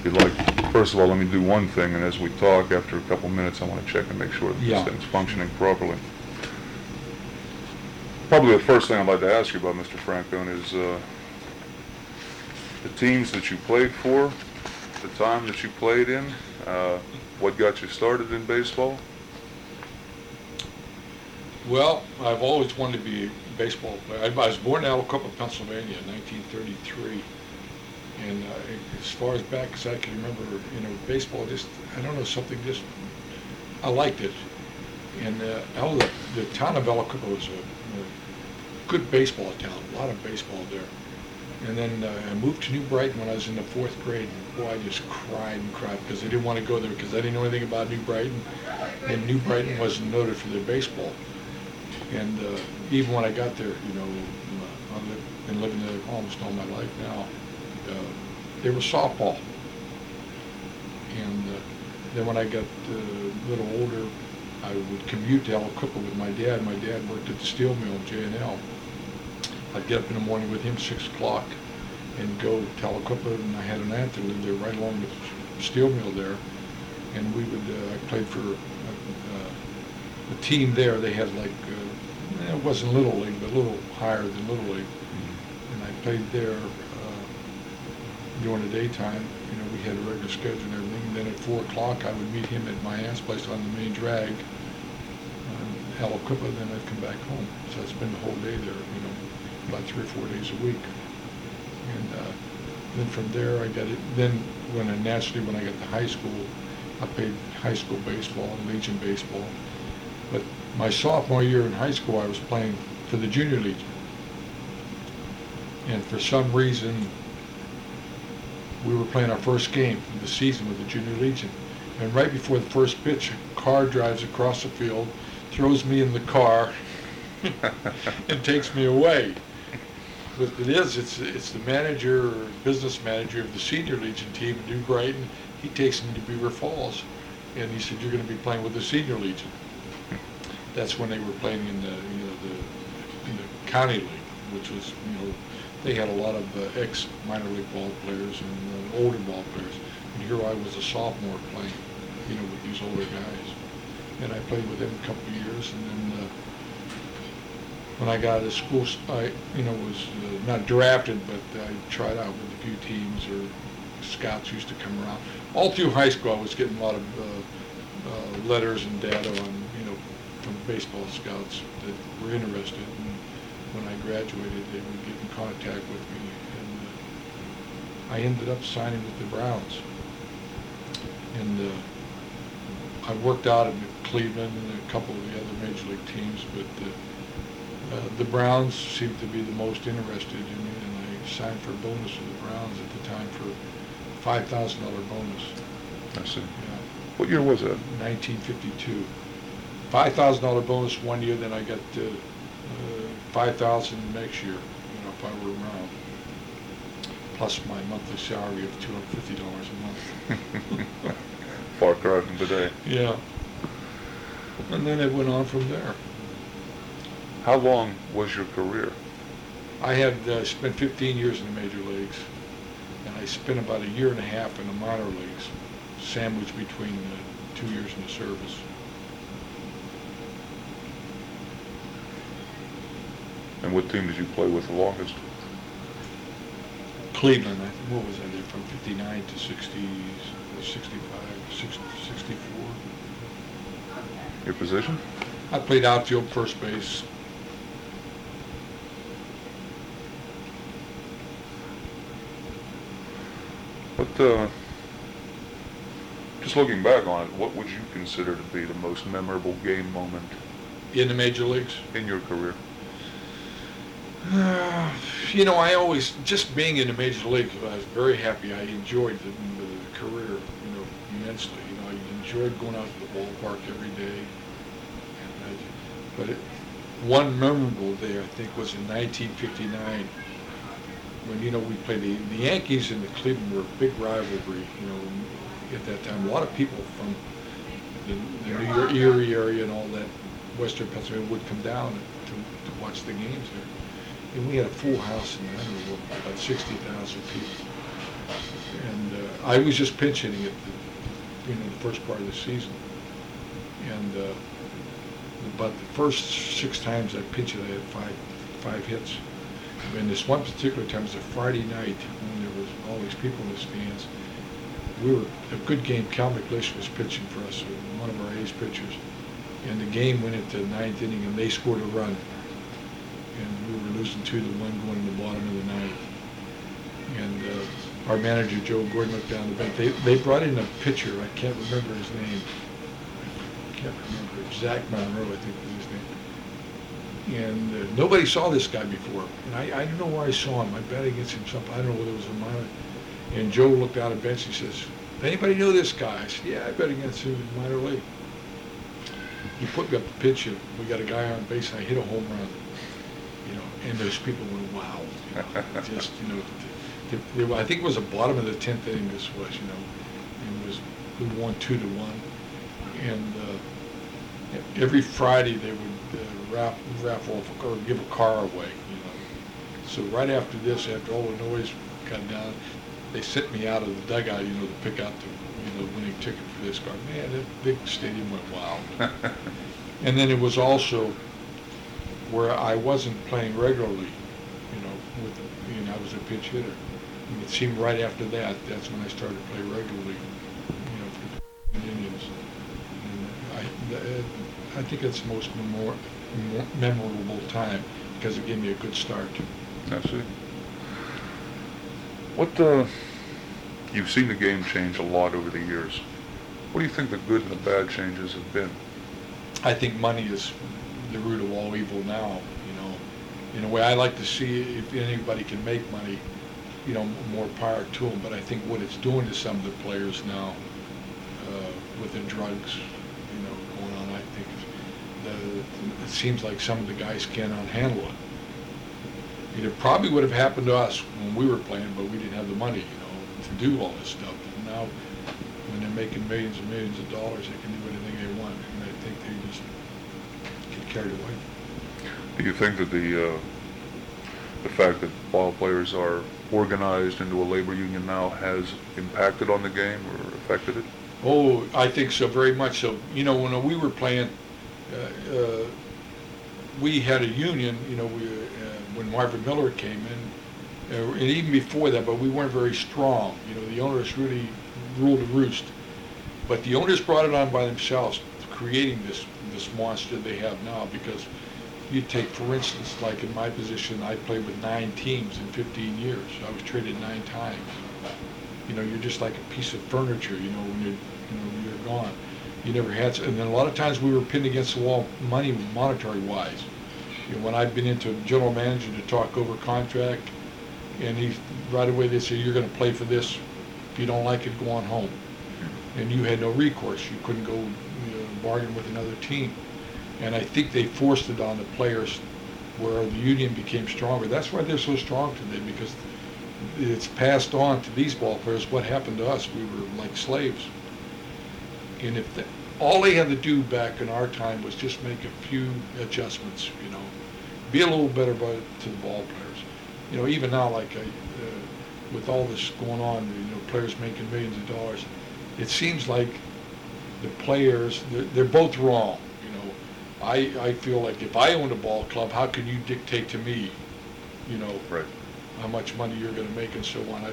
you'd like, first of all, let me do one thing, and as we talk, after a couple minutes, I want to check and make sure that Yeah. this thing's functioning properly. Probably the first thing I'd like to ask you about, Mr. Francone, is the teams that you played for, the time that you played in, what got you started in baseball? Well, I've always wanted to be a baseball player. I was born in Aliquippa, Pennsylvania in 1933. And as far as back as I can remember, baseball just, I don't know, something just, I liked it. And the town of Aliquippa was a good baseball town, a lot of baseball there. And then I moved to New Brighton when I was in the 4th grade. And boy, I just cried and cried because I didn't want to go there because I didn't know anything about New Brighton. And New Brighton wasn't noted for their baseball. And even when I got there, I've been living there almost all my life now. They were softball. And then when I got a little older, I would commute to Aliquippa with my dad. My dad worked at the steel mill, J&L. I'd get up in the morning with him, 6 o'clock, and go to Aliquippa, and I had an aunt that lived there right along the steel mill there. And we would, I played for a team there. They had like, it wasn't Little League, but a little higher than Little League. And I played there during the daytime. We had a regular schedule and everything. And then at 4 o'clock, I would meet him at my aunt's place on the main drag, Aliquippa, then I'd come back home. So I'd spend the whole day there, about 3 or 4 days a week. And then from there, I got it. Then when I got to high school, I played high school baseball, Legion baseball. But my sophomore year in high school, I was playing for the Junior Legion. And for some reason, we were playing our first game of the season with the Junior Legion. And right before the first pitch, a car drives across the field, throws me in the car, and takes me away. But it's the manager or business manager of the Senior Legion team in New Brighton. He takes me to Beaver Falls, and he said, "You're going to be playing with the Senior Legion." That's when they were playing in the county league, which was, they had a lot of ex-minor league ball players and older ball players. And here I was a sophomore playing, with these older guys. And I played with them a couple of years, and then when I got out of school, I, was not drafted, but I tried out with a few teams, or scouts used to come around. All through high school, I was getting a lot of letters and data on, from baseball scouts that were interested. And when I graduated, they would get in contact with me, and I ended up signing with the Browns. And I worked out in Cleveland and a couple of the other major league teams, but the Browns seemed to be the most interested in me, and I signed for a bonus with the Browns at the time for $5,000 bonus. I see. Yeah. What year was that? 1952. $5,000 bonus one year, then I got $5,000 next year, if I were around, plus my monthly salary of $250 a month. Far cry from today. Yeah. And then it went on from there. How long was your career? I had spent 15 years in the major leagues, and I spent about a year and a half in the minor leagues, sandwiched between 2 years in the service. And what team did you play with the longest? Cleveland. What was I there from 59 to 60, 65, 64? Your position? I played outfield, first base. What, just looking back on it, what would you consider to be the most memorable game moment In the major leagues? in your career? I always, just being in the major league, I was very happy. I enjoyed the career, immensely. I enjoyed going out to the ballpark every day. But one memorable day, I think, was in 1959, when, we played the Yankees and the Cleveland were a big rivalry, at that time. A lot of people from the New York, Erie area and all that, Western Pennsylvania, would come down to watch the games there. And we had a full house in the Underwood, about 60,000 people. And I was just pinch hitting it, the first part of the season. And about the first 6 times I pitched it, I had five hits. And this one particular time was a Friday night when there was all these people in the stands. We were a good game. Cal McLeish was pitching for us, one of our ace pitchers. And the game went into the 9th inning, and they scored a run. And we were losing 2-1 going to the bottom of the 9th. And our manager, Joe Gordon, looked down the bench. They brought in a pitcher. I can't remember his name. I can't remember. Zach Monroe, I think was his name. And nobody saw this guy before. And I don't know where I saw him. I bet against him something. I don't know whether it was a minor. And Joe looked down the bench. He says, "Anybody know this guy?" I said, "Yeah, I bet against him in minor league." He put me up the pitch. We got a guy on base, and I hit a home run. And those people went, "Wow!" Just I think it was the bottom of the 10th inning. This was, and we won 2-1, and every Friday they would raffle off or give a car away. So right after this, after all the noise got down, they sent me out of the dugout, to pick out the winning ticket for this car. Man, that big stadium went wild. And then it was also where I wasn't playing regularly, I was a pinch hitter. And it seemed right after that's when I started to play regularly, for the Indians. And I think it's the most memorable time because it gave me a good start. I see. You've seen the game change a lot over the years. What do you think the good and the bad changes have been? I think money is the root of all evil now, In a way, I like to see if anybody can make money, more power to them. But I think what it's doing to some of the players now, with the drugs, going on, I think it seems like some of the guys cannot handle it. It probably would have happened to us when we were playing, but we didn't have the money, to do all this stuff. And now, when they're making millions and millions of dollars, they can do anything they want, and I think they just get carried away. Do you think that the fact that ball players are organized into a labor union now has impacted on the game or affected it? Oh, I think so, very much so. When we were playing, we had a union, when Marvin Miller came in, and even before that, but we weren't very strong. The owners really ruled the roost. But the owners brought it on by themselves, creating this monster they have now, because you take, for instance, like in my position, I played with 9 teams in 15 years. I was traded 9 times. You're just like a piece of furniture, when you're gone. You never had, and then a lot of times we were pinned against the wall monetary wise. When I've been into a general manager to talk over contract, and right away they say, "You're going to play for this. If you don't like it, go on home." And you had no recourse. You couldn't go bargain with another team. And I think they forced it on the players where the union became stronger. That's why they're so strong today, because it's passed on to these ball players what happened to us. We were like slaves. And all they had to do back in our time was just make a few adjustments, be a little better to the ball players. Even now, like with all this going on, players making millions of dollars, it seems like the players, they're both wrong. I feel like if I owned a ball club, how can you dictate to me, right, how much money you're going to make and so on?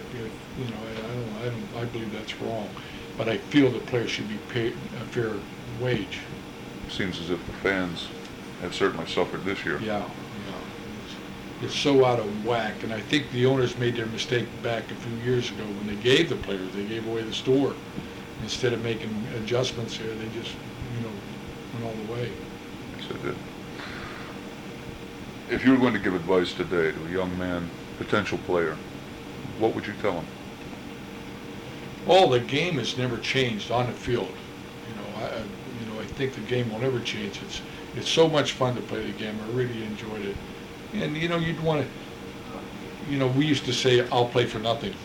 I believe that's wrong. But I feel the players should be paid a fair wage. Seems as if the fans have certainly suffered this year. Yeah. It's so out of whack, and I think the owners made their mistake back a few years ago when they gave the players, they gave away the store. Instead of making adjustments here, they just, went all the way. Yes, they did. If you were going to give advice today to a young man, potential player, what would you tell him? Well, the game has never changed on the field. I think the game will never change. It's so much fun to play the game. I really enjoyed it. And you'd want to, we used to say, "I'll play for nothing."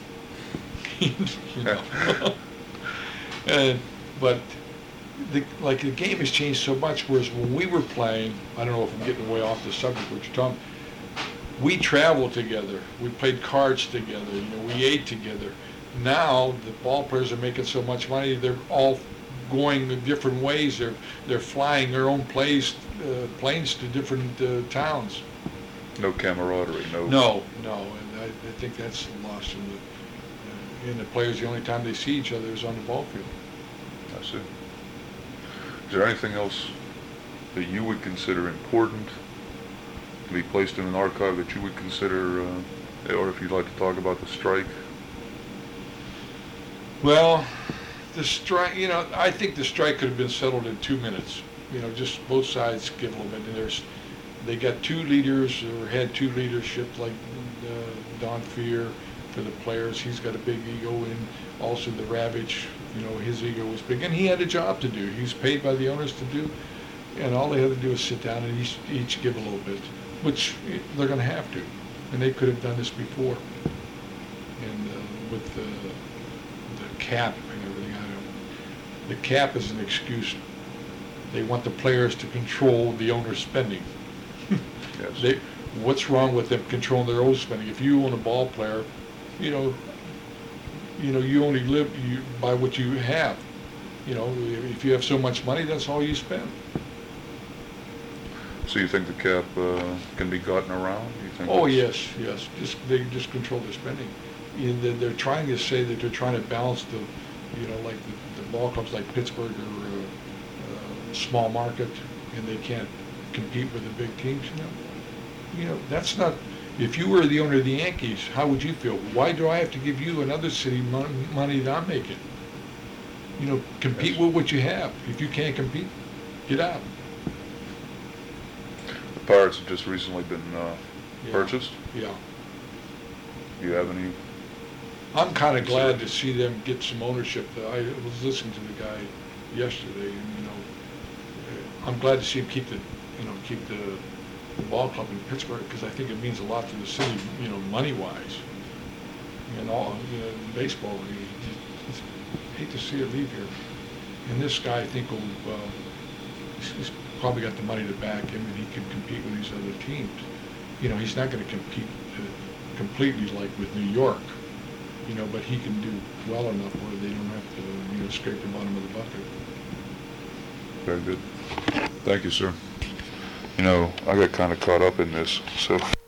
But the game has changed so much. Whereas when we were playing, I don't know if I'm getting way off the subject, what you're talking about, we traveled together. We played cards together. We ate together. now the ball players are making so much money, they're all going different ways. They're flying their own planes to different towns. No camaraderie, no. No, and I think that's lost in the players. The only time they see each other is on the ball field. I see. Is there anything else that you would consider important to be placed in an archive that you would consider, or if you'd like to talk about the strike? Well, the strike, I think the strike could have been settled in 2 minutes. Just both sides give a little bit. And they got two leaders, or had two leadership, like Don Fear for the players. He's got a big ego, and also the Ravage, his ego was big. And he had a job to do. He's paid by the owners to do. And all they had to do is sit down and each give a little bit, which they're going to have to. And they could have done this before. And with the cap and everything, the cap is an excuse. They want the players to control the owner's spending. Yes. What's wrong with them controlling their own spending? If you own a ball player, you only live by what you have. If you have so much money, that's all you spend. So you think the cap can be gotten around? You think Oh it's- yes. They just control their spending. They're trying to say that they're trying to balance like the ball clubs like Pittsburgh or small market, and they can't compete with the big teams. That's not. If you were the owner of the Yankees, how would you feel? Why do I have to give you another city money that I'm making? Compete Yes. with what you have. If you can't compete, get out. The Pirates have just recently been Yeah. purchased. Yeah. Do you have any? I'm kind of glad to see them get some ownership. I was listening to the guy yesterday, and I'm glad to see him keep the ball club in Pittsburgh, because I think it means a lot to the city, money-wise. And all, baseball. Just hate to see it leave here. And this guy, I think, he's probably got the money to back him, and he can compete with these other teams. He's not going to compete completely like with New York. But he can do well enough where they don't have to, scrape the bottom of the bucket. Very good. Thank you, sir. I got kind of caught up in this, so